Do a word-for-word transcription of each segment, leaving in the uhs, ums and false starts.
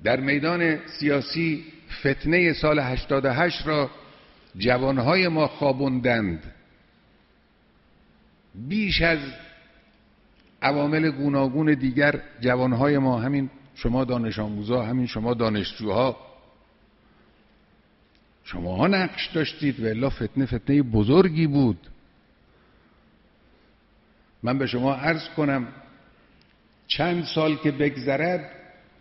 در میدان سیاسی فتنه سال هشتاد و هشت را جوانهای ما خوابوندند. بیش از عوامل گوناگون دیگر جوانهای ما، همین شما دانش آموزا، همین شما دانشجوها، شماها نقش داشتید و الا فتنه فتنه بزرگی بود. من به شما عرض کنم چند سال که بگذرد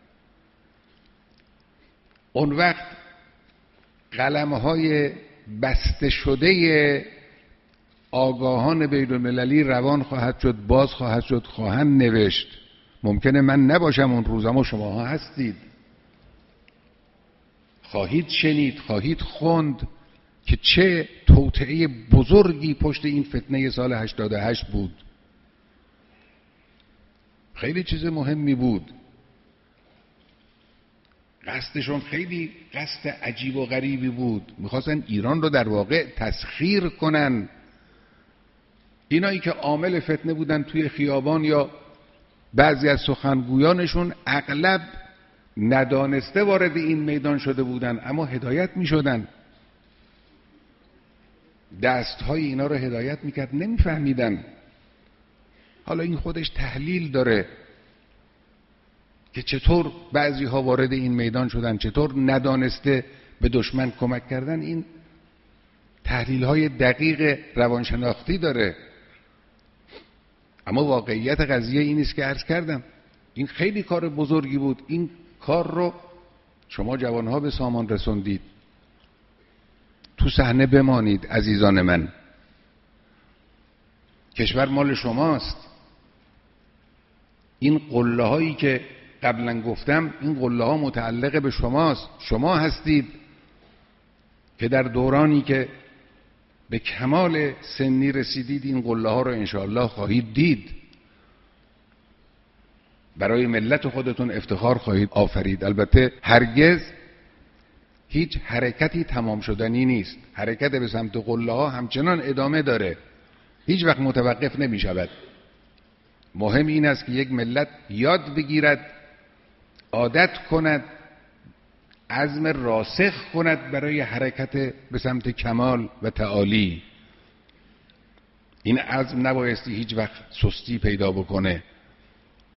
اون وقت قلم‌های بسته شده آگاهان بین المللی روان خواهد شد، باز خواهد شد، خواهند نوشت. ممکنه من نباشم اون روز، اما شماها هستید، خواهید شنید، خواهید خوند که چه توطئه بزرگی پشت این فتنه سال هشتاد و هشت بود. خیلی چیز مهمی بود. قصدشون خیلی قصد عجیب و غریبی بود. میخواستن ایران رو در واقع تسخیر کنن. اینایی که عامل فتنه بودن توی خیابان یا بعضی از سخنگویانشون اغلب ندانسته وارد این میدان شده بودن، اما هدایت میشدن. دستهای اینا رو هدایت میکرد، نمیفهمیدن. حالا این خودش تحلیل داره که چطور بعضی ها وارد این میدان شدن، چطور ندانسته به دشمن کمک کردن. این تحلیل های دقیق روانشناختی داره. اما واقعیت قضیه این است که عرض کردم این خیلی کار بزرگی بود. این کار رو شما جوانها به سامان رسوندید. تو صحنه بمانید عزیزان من. کشور مال شماست. این قله هایی که قبلا گفتم، این قله ها متعلق به شماست. شما هستید که در دورانی که به کمال سنی رسیدید این قله ها رو انشاءالله خواهید دید. برای ملت خودتون افتخار خواهید آفرید. البته هرگز هیچ حرکتی تمام شدنی نیست. حرکت به سمت قله ها همچنان ادامه داره، هیچ وقت متوقف نمی شود. مهم این است که یک ملت یاد بگیرد، عادت کند، عزم راسخ کند برای حرکت به سمت کمال و تعالی. این عزم نبایستی هیچ وقت سستی پیدا بکنه.